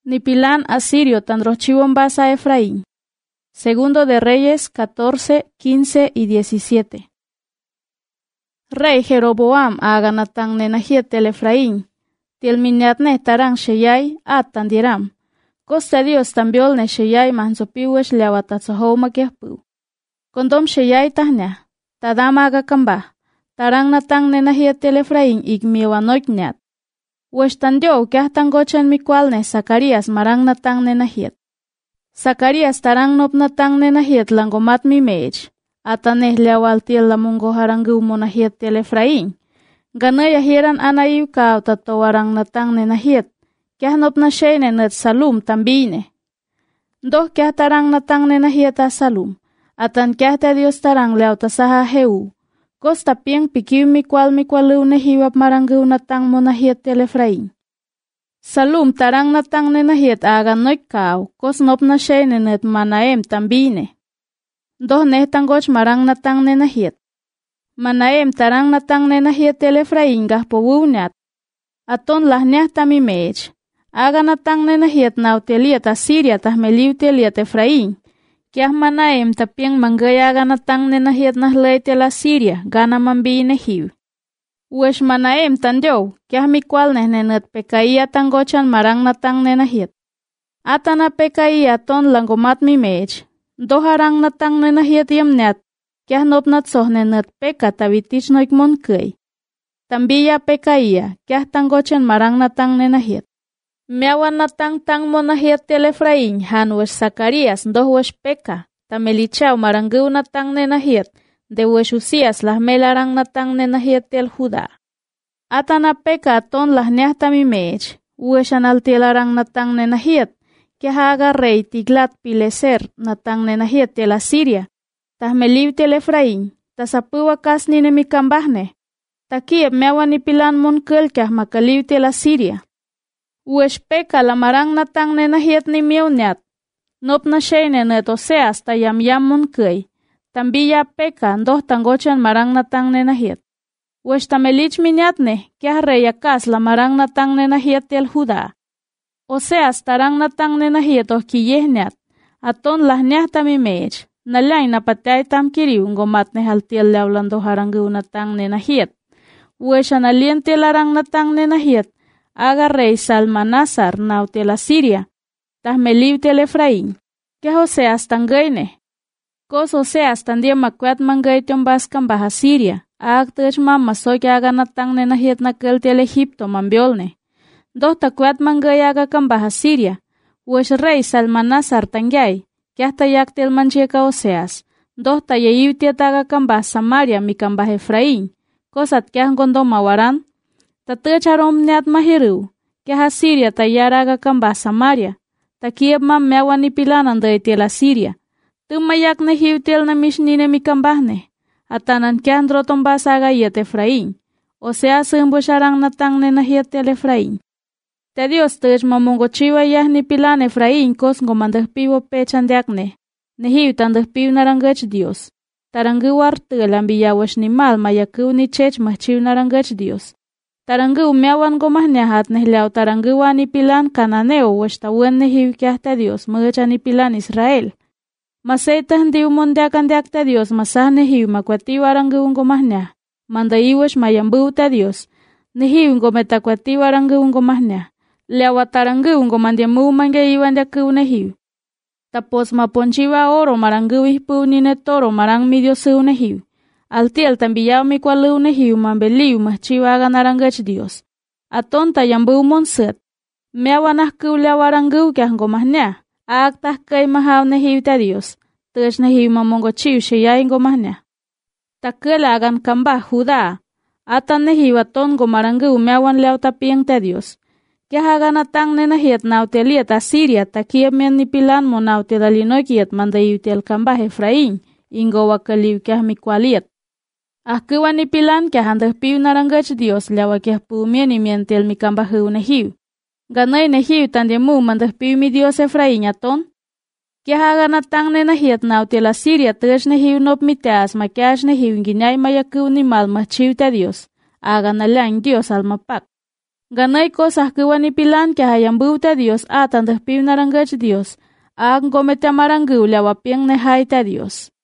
Nipilan asirio tan rochiwon basa Efraín. Segundo de Reyes 14, 15 y 17. Rey Jeroboam aganatang nenahiet tel Efraín. Tiel minyatne tarang sheyay atan diram. Costa Dios tambiol ne sheyay manzopiwesh leawatatsohoma kehpu. Kondom sheyay tahnya. Tadama agakamba. Tarang natang nenahiet tel Efraín igmiwanoik nyat. Weshtandio kehtangochan mikwalne Zacarías marang natang nenahiet. Zacarías tarang nop natang nenahiet langomat mi mej. Ataneh leawal tiel lamungo harangu monahiet tel Efraín. Ganay ahiran anayiw kao tatawarang natang nenahiet. Keh nop na shene net Salum tambine. Doh keh tarang natang nenahiet a Salum. Atan keh te Dios tarang leaw tasaha heu. Costa pieng pikiw mikwalu nehiwap marangu natang monahiet tel Efraín. Salum tarang natang nenahiet agan noik kao. Kos nop na shene net Manaem tambine. Doh neh tangoch marang natang nenahiet. Manaem tarang natang nenahiet tel Efraín gahpowunyat. Aton lahnyah tamimej. Aga natang nenahiet nauteliet Asiria tahmeliw teliet Efraín. Kiah Manaem tapieng manggay aga natang nenahiet nahlay tel Asiria gana mambi nehiw. Wesh Manaem tandio, kiah mikwal nenet Pekaia tangochan marang natang nenahiet. Atana Pekaia ton langomat mimej. Doharang natang nenahiet yemnyat. Kiah nopnat sohnenet Peka tabitich noik monkay. Tambiya Pekaia, kiah tangochan marang natang nenahiet. Miawan natang tang monahiet tel Efraín han wesh Zacarías doh wesh Peka. Tamelichaw marangu natang nenahiet. De wesh Usías las melarang natang nenahiet tel Judá. Atana Peka aton las niah tamimej. Wesh analtielarang natang nenahiet. Kiah haga rey Tiglat Pileser natang nenahiet tel Asiria. Tahmeliw tel Efraín, tasapuwa kasni nemikambahne. Takiep meawan nipilan monkel kiah makaliw tel Asiria. Wesh Peka lamarang natang nenahiet ni miawnyat. Nop na shene net Oseas tayam monkey. Tambiya Peka doh tangochan marang natang nenahiet. Wesh tamelich minyatne, kiah rey Akas lamarang natang nenahiet tel Judá. Oseas tarang natang nenahiet ohkiyehnyat. Aton lahnyah tamimej. Nalay napatay tamkiriw ngomat ne haltiel leawlando harangu natang nenahiet. Wesh analiente larang natang nenahiet. Aga rey Salmanasar nau tel Asiria. Tahmeliw tel Efraín. Kiah Oseas tangayne. Kos Oseas tandia makwat mangay tiombas kambah Asiria. Agtech mamma soy aga natang nenahiet nakel tel Egipto mambiolne. Doh takwat mangay aga kambah Asiria. Wesh rey Salmanasar tangyay. Kiah tayak tel mancheka Oseas. Doh tayayiw tiataga kambah Samaria mi kambah Efraín. Kosat kiah gondo mawaran. Tatecharom niat mahiru. Kiah Asiria tayaraga kambah Samaria. Takiep mam meawan nipilanan day tel Asiria. Tumayak nehiw tel na mishnine mi kambahne. Atanan kiah droton basaga yet Efraín. Oseas sembosharang natang nenahiet tel Efraín. Te Dios tej mamongochiwa yah nipilan Efraín kos ngomandehpiwo pechan diakne. Nehiw tandehpiw narangach Dios. Tarangu wartel ambiyawash ni mal mayaku ni chech mahchiw narangach Dios. Tarangu meawan gomahniahat nehliaw tarangu nipilan Cananeo wash tawen nehiw kiah te Dios magacha nipilan Israel. Maseitah ndiw mondiakan diak te Dios masah nehiw makwatiw arangu gomahniah. Mandaiwash mayambu te Dios. Nehiw ngometakwatiw arangu gomahniah. Leawatarangu ngomandiamu mangaiwan diaku nehiw. Tapos maponchiwa oro marangu ihpu nine toro marang midiosu nehiw. Altiel tambiyaw mikwalu nehiw mambeliw mahchiwa ganarangach Dios. Aton tayambu monset. Meawanah ku leawarangu kiah ngomahniah. Agtah kay mahaw nehiw ta Dios. Tej nehiw mamongochiw sheyay ngomahniah. Takel agan kambah Judá. Atan nehiw aton gomarangu meawan leaw tapieng ta Dios. Kiah haga natang nenahiet nauteliet Asiria takiep men nipilan mo nautelaliноkiet mandaiw tel kambah Efraín. Ingo wakaliw kiah mikwaliet. Ahkuwan nipilan kiah handehpiw narangach Dios leawa kiah pumien imien tel mikambahu nehiw. Ganay nehiw tandiamu mandehpiw mi Dios Efraín aton. Kiah haga natang nenahiet nautel Asiria tej nehiw nop miteas makiash nehiw nginyay mayaku ni mal mahchiw ta Dios. Aga nalang Dios almapak. Ganay cosas que wanipilan que hayan buta Dios atan despibnarangach Dios. Ang gomete amarangu lawapiang nehaita Dios.